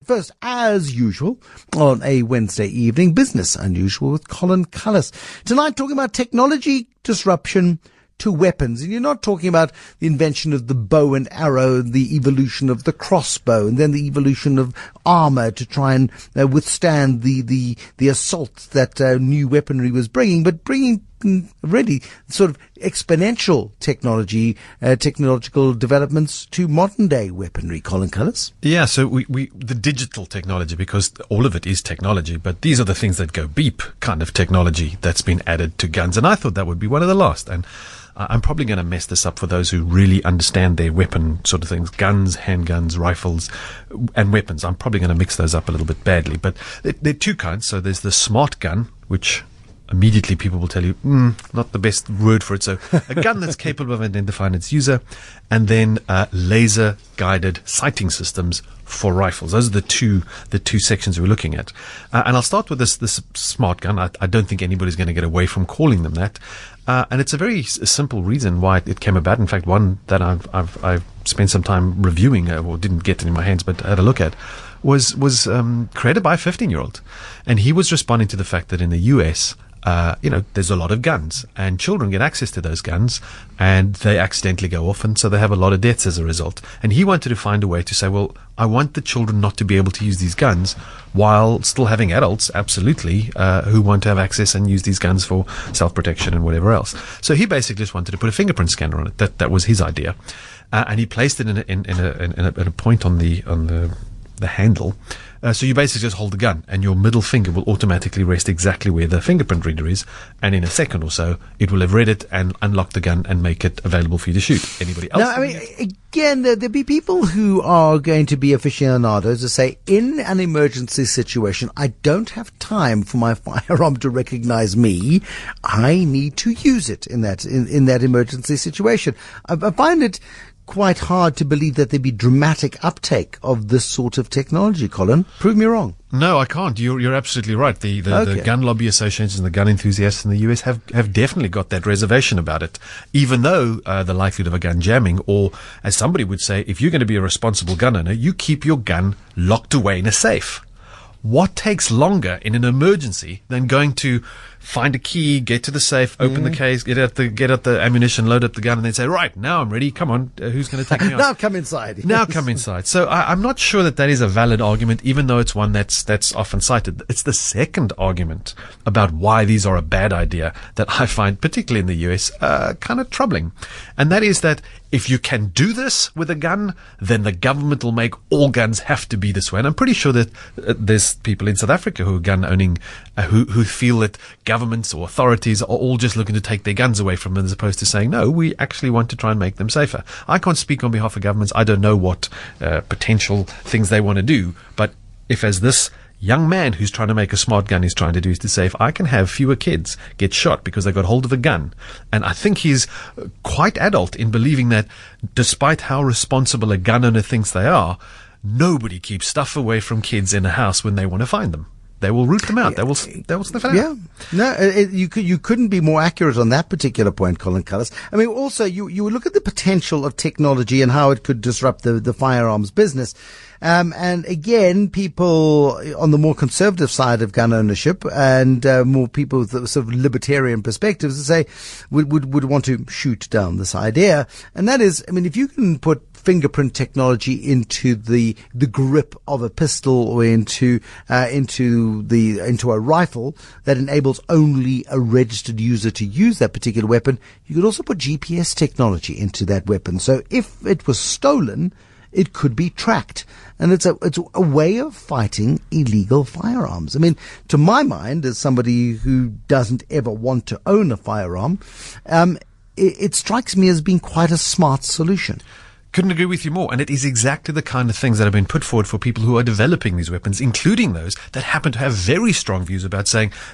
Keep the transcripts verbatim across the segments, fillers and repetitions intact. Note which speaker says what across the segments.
Speaker 1: First, as usual, on a Wednesday evening, Business Unusual with Colin Cullis. Tonight, talking about technology disruption to weapons. And you're not talking about the invention of the bow and arrow, the evolution of the crossbow, and then the evolution of armor to try and uh, withstand the, the, the assault that uh, new weaponry was bringing, but bringing mm, really sort of exponential technology, uh, technological developments to modern day weaponry. Colin Cullis?
Speaker 2: Yeah, so we, we, the digital technology, because all of it is technology, but these are the things that go beep kind of technology that's been added to guns. And I thought that would be one of the last. And I'm probably going to mess this up for those who really understand their weapon sort of things, guns, handguns, rifles, and weapons. I'm probably going to mix those up a little bit badly. But there, there are two kinds. So there's the smart gun, which immediately people will tell you, mm, not the best word for it. So a gun that's capable of identifying its user, and then uh, laser-guided sighting systems for rifles. Those are the two the two sections we're looking at. Uh, and I'll start with this this smart gun. I, I don't think anybody's going to get away from calling them that. Uh, and it's a very s- simple reason why it came about. In fact, one that I've I've, I've spent some time reviewing, uh, or didn't get it in my hands, but had a look at, was was um, created by a fifteen-year-old, and he was responding to the fact that in the U S, Uh, you know, there's a lot of guns, and children get access to those guns, and they accidentally go off, and so they have a lot of deaths as a result. And he wanted to find a way to say, well, I want the children not to be able to use these guns, while still having adults, absolutely, uh, who want to have access and use these guns for self-protection and whatever else. So he basically just wanted to put a fingerprint scanner on it. That that was his idea, uh, and he placed it in a, in, in, a, in, a, in a point on the on the the handle. Uh, so you basically just hold the gun, and your middle finger will automatically rest exactly where the fingerprint reader is, and in a second or so, it will have read it and unlock the gun and make it available for you to shoot. Anybody else?
Speaker 1: Now, I mean, again, there, there'll be people who are going to be aficionados to say, in an emergency situation, I don't have time for my firearm to recognize me. I need to use it in that in, in that emergency situation. I, I find it quite hard to believe that there'd be dramatic uptake of this sort of technology, Colin. Prove me wrong.
Speaker 2: No, I can't. You're, you're absolutely right. The, the,
Speaker 1: Okay.
Speaker 2: the gun lobby associations and the gun enthusiasts in the U S have, have definitely got that reservation about it, even though uh, the likelihood of a gun jamming, or as somebody would say, if you're going to be a responsible gun owner, you keep your gun locked away in a safe. What takes longer in an emergency than going to find a key, get to the safe, open
Speaker 1: Mm.
Speaker 2: the case, get out the get out the ammunition, load up the gun, and then say, right, now I'm ready. Come on, uh, who's going to take me on?
Speaker 1: Now come inside.
Speaker 2: Now
Speaker 1: Yes.
Speaker 2: come inside. So I, I'm not sure that that is a valid argument, even though it's one that's that's often cited. It's the second argument about why these are a bad idea that I find, particularly in the U S, uh, kind of troubling. And that is that if you can do this with a gun, then the government will make all guns have to be this way. And I'm pretty sure that uh, there's people in South Africa who are gun owning, uh, who, who feel that governments or authorities are all just looking to take their guns away from them, as opposed to saying, no, we actually want to try and make them safer. I can't speak on behalf of governments. I don't know what uh, potential things they want to do. But if, as this young man who's trying to make a smart gun is trying to do, is to say, if I can have fewer kids get shot because they got hold of a gun. And I think he's quite adult in believing that despite how responsible a gun owner thinks they are, nobody keeps stuff away from kids in a house when they want to find them. They will root them out. They will, they will sniff it out.
Speaker 1: Yeah. No, it, you could, you couldn't be more accurate on that particular point, Colin Cullis. I mean, also, you, you look at the potential of technology and how it could disrupt the, the firearms business. Um, and again, people on the more conservative side of gun ownership and uh, more people with the sort of libertarian perspectives say would, would, would want to shoot down this idea. And that is, I mean, if you can put fingerprint technology into the the grip of a pistol or into uh, into the into a rifle that enables only a registered user to use that particular weapon, you could also put G P S technology into that weapon. So if it was stolen, it could be tracked. And it's a it's a way of fighting illegal firearms. I mean, to my mind, as somebody who doesn't ever want to own a firearm, um, it, it strikes me as being quite a smart solution.
Speaker 2: Couldn't agree with you more. And it is exactly the kind of things that have been put forward for people who are developing these weapons, including those that happen to have very strong views about saying,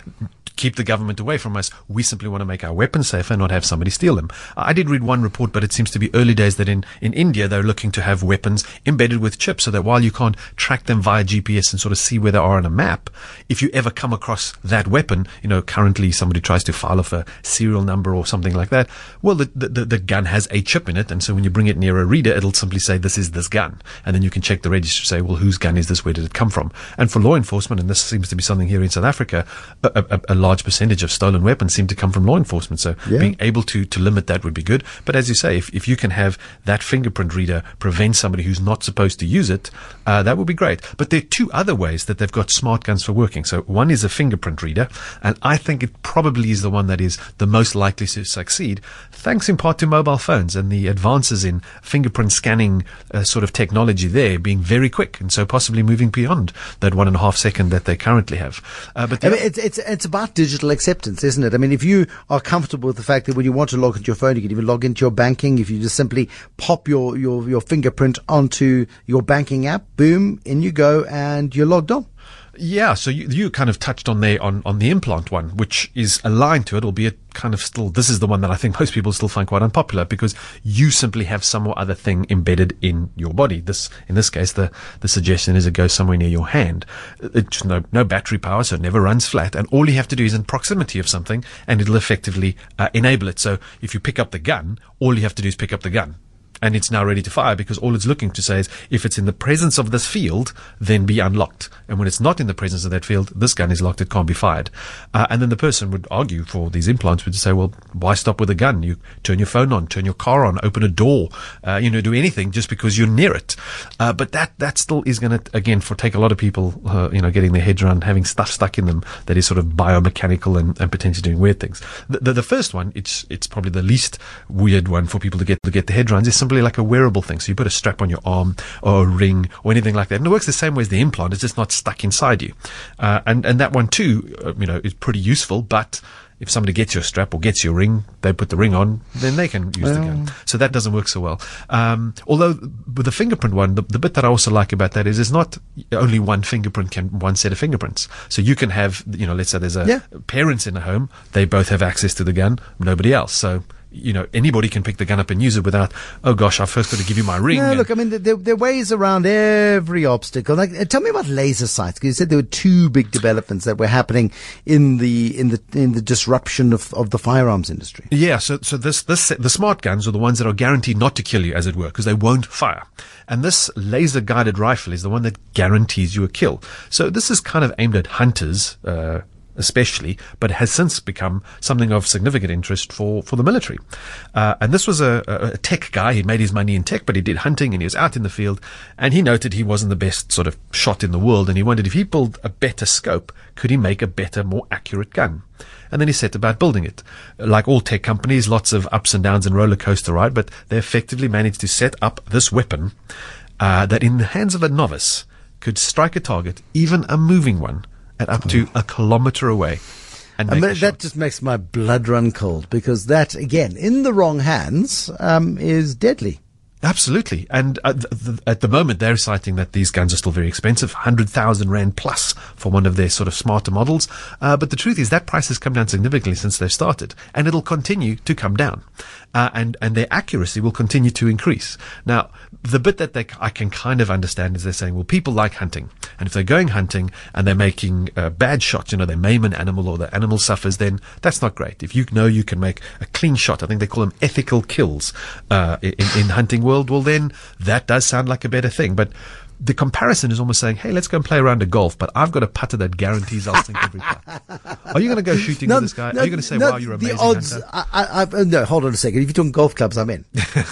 Speaker 2: keep the government away from us. We simply want to make our weapons safer and not have somebody steal them. I did read one report, but it seems to be early days, that in, in India, they're looking to have weapons embedded with chips so that while you can't track them via G P S and sort of see where they are on a map, if you ever come across that weapon, you know, currently somebody tries to file off a serial number or something like that, well, the, the, the gun has a chip in it. And so when you bring it near a reader, it'll simply say, this is this gun. And then you can check the register, say, well, whose gun is this? Where did it come from? And for law enforcement, and this seems to be something here in South Africa, a, a, a large percentage of stolen weapons seem to come from law enforcement. So yeah. being able to, to limit that would be good. But as you say, if, if you can have that fingerprint reader prevent somebody who's not supposed to use it, uh, that would be great. But there are two other ways that they've got smart guns for working. So one is a fingerprint reader, and I think it probably is the one that is the most likely to succeed, thanks in part to mobile phones and the advances in fingerprint scanning uh, sort of technology there being very quick, and so possibly moving beyond that one and a half second that they currently have. Uh, but
Speaker 1: I mean, it's, it's, it's about digital acceptance, isn't it? I mean, if you are comfortable with the fact that when you want to log into your phone, you can even log into your banking. If you just simply pop your, your, your fingerprint onto your banking app, boom, in you go, and you're logged on.
Speaker 2: Yeah, so you, you kind of touched on there on, on the implant one, which is aligned to it, albeit kind of still, this is the one that I think most people still find quite unpopular, because you simply have some or other thing embedded in your body. This, in this case, the, the suggestion is it goes somewhere near your hand. It's no, no battery power, so it never runs flat. And all you have to do is in proximity of something, and it'll effectively uh, enable it. So if you pick up the gun, all you have to do is pick up the gun. And it's now ready to fire, because all it's looking to say is, if it's in the presence of this field, then be unlocked. And when it's not in the presence of that field, this gun is locked, it can't be fired. Uh, and then the person would argue for these implants would say, well, why stop with a gun? You turn your phone on, turn your car on, open a door, uh, you know, do anything just because you're near it. Uh, but that, that still is going to, again, for take a lot of people, uh, you know, getting their heads around having stuff stuck in them that is sort of biomechanical and, and potentially doing weird things. The, the, the first one, it's, it's probably the least weird one for people to get, to get their head around, is simply like a wearable thing. So you put a strap on your arm or a ring or anything like that, and it works the same way as the implant. It's just not stuck inside you. Uh, and and that one too, uh, you know, is pretty useful. But if somebody gets your strap or gets your ring, they put the ring on, then they can use well. the gun. So that doesn't work so well. Um, although with the fingerprint one, the, the bit that I also like about that is it's not only one fingerprint, can one set of fingerprints. So you can have, you know, let's say there's a
Speaker 1: yeah.
Speaker 2: parents in a home, they both have access to the gun, nobody else. So you know, anybody can pick the gun up and use it without, oh gosh, I've first got to give you my ring.
Speaker 1: No, look, I mean, there, there are ways around every obstacle. Like, uh, tell me about laser sights, because you said there were two big developments that were happening in the in the in the disruption of, of the firearms industry.
Speaker 2: Yeah, so so this this the smart guns are the ones that are guaranteed not to kill you, as it were, because they won't fire. And this laser guided rifle is the one that guarantees you a kill. So this is kind of aimed at hunters, uh, especially, but has since become something of significant interest for, for the military. Uh, and this was a, a tech guy. He made his money in tech, but he did hunting and he was out in the field, and he noted he wasn't the best sort of shot in the world, and he wondered if he built a better scope, could he make a better, more accurate gun? And then he set about building it. Like all tech companies, lots of ups and downs and roller coaster ride, but they effectively managed to set up this weapon uh, that in the hands of a novice could strike a target, even a moving one, at up to a kilometer away. And
Speaker 1: I mean, that just makes my blood run cold, because that, again, in the wrong hands, um, is deadly.
Speaker 2: Absolutely. And uh, th- th- at the moment, they're citing that these guns are still very expensive, one hundred thousand rand plus for one of their sort of smarter models. Uh, but the truth is that price has come down significantly since they've started, and it'll continue to come down. Uh, and, and their accuracy will continue to increase. Now, the bit that they, I can kind of understand is they're saying, well, people like hunting. And if they're going hunting and they're making uh, bad shots, you know, they maim an animal or the animal suffers, then that's not great. If you know you can make a clean shot, I think they call them ethical kills, uh, in, in hunting world, well, then that does sound like a better thing. But the comparison is almost saying, hey, let's go and play around a golf, but I've got a putter that guarantees I'll sink every putt. Are you going to go shooting
Speaker 1: no,
Speaker 2: with this guy?
Speaker 1: No,
Speaker 2: Are you going to say,
Speaker 1: no,
Speaker 2: wow, you're
Speaker 1: the
Speaker 2: amazing
Speaker 1: odds,
Speaker 2: hunter?
Speaker 1: I, I, I, no, hold on a second. If you're talking golf clubs, I'm in.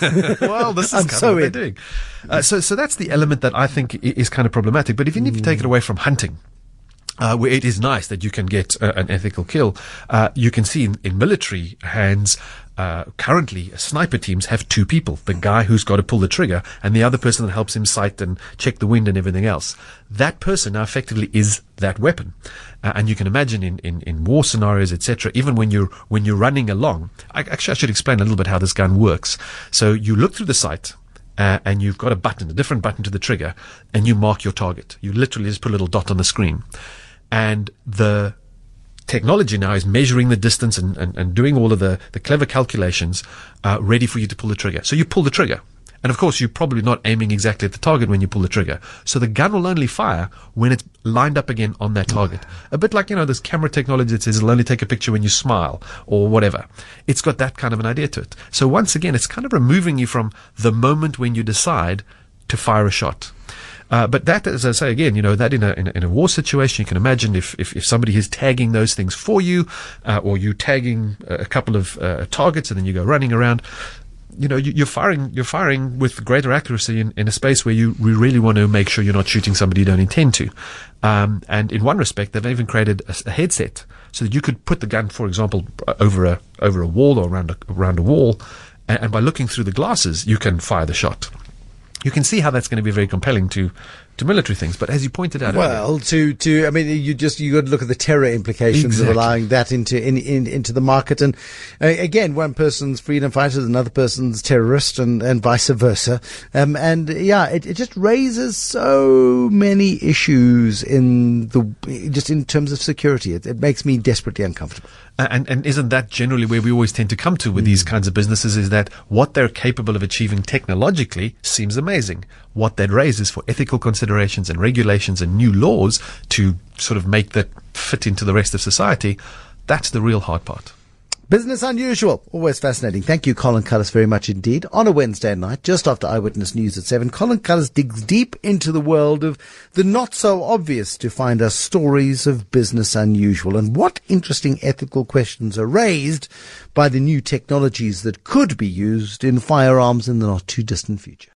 Speaker 2: Well, this is
Speaker 1: I'm
Speaker 2: kind
Speaker 1: so
Speaker 2: of what
Speaker 1: in.
Speaker 2: they're doing. Uh, so, so that's the element that I think i- is kind of problematic. But even if you take it away from hunting, Uh, where it is nice that you can get uh, an ethical kill, uh, you can see in, in military hands, uh, currently sniper teams have two people, the guy who's got to pull the trigger and the other person that helps him sight and check the wind and everything else. That person now effectively is that weapon. Uh, and you can imagine in, in, in war scenarios, et cetera, even when you're, when you're running along, I, actually I should explain a little bit how this gun works. So you look through the sight, Uh, and you've got a button, a different button to the trigger, and you mark your target. You literally just put a little dot on the screen. And the technology now is measuring the distance and, and, and doing all of the, the clever calculations uh, ready for you to pull the trigger. So you pull the trigger. And of course, you're probably not aiming exactly at the target when you pull the trigger. So the gun will only fire when it's lined up again on that target. A bit like, you know, this camera technology that says it'll only take a picture when you smile or whatever. It's got that kind of an idea to it. So once again, it's kind of removing you from the moment when you decide to fire a shot. Uh, but that, as I say again, you know, that in a, in a, in a war situation, you can imagine if, if, if somebody is tagging those things for you, uh, or you tagging a couple of uh, targets and then you go running around, you know, you, you're firing, you're firing with greater accuracy in, in a space where you we really want to make sure you're not shooting somebody you don't intend to. Um, and in one respect, they've even created a, a headset so that you could put the gun, for example, over a over a wall or around a, around a wall, and, and by looking through the glasses, you can fire the shot. You can see how that's going to be very compelling to, to military things. But as you pointed out,
Speaker 1: well,
Speaker 2: earlier,
Speaker 1: to to I mean, you just you got to look at the terror implications
Speaker 2: exactly.
Speaker 1: of allowing that into in, in, into the market. And uh, again, one person's freedom fighter is another person's terrorist, and, and vice versa. Um, and yeah, it, it just raises so many issues in the just in terms of security. It, it makes me desperately uncomfortable.
Speaker 2: And, and isn't that generally where we always tend to come to with these kinds of businesses, is that what they're capable of achieving technologically seems amazing. What that raises for ethical considerations and regulations and new laws to sort of make that fit into the rest of society, that's the real hard part.
Speaker 1: Business Unusual, always fascinating. Thank you, Colin Cullis, very much indeed. On a Wednesday night, just after Eyewitness News at seven, Colin Cullis digs deep into the world of the not-so-obvious to find us stories of business unusual and what interesting ethical questions are raised by the new technologies that could be used in firearms in the not-too-distant future.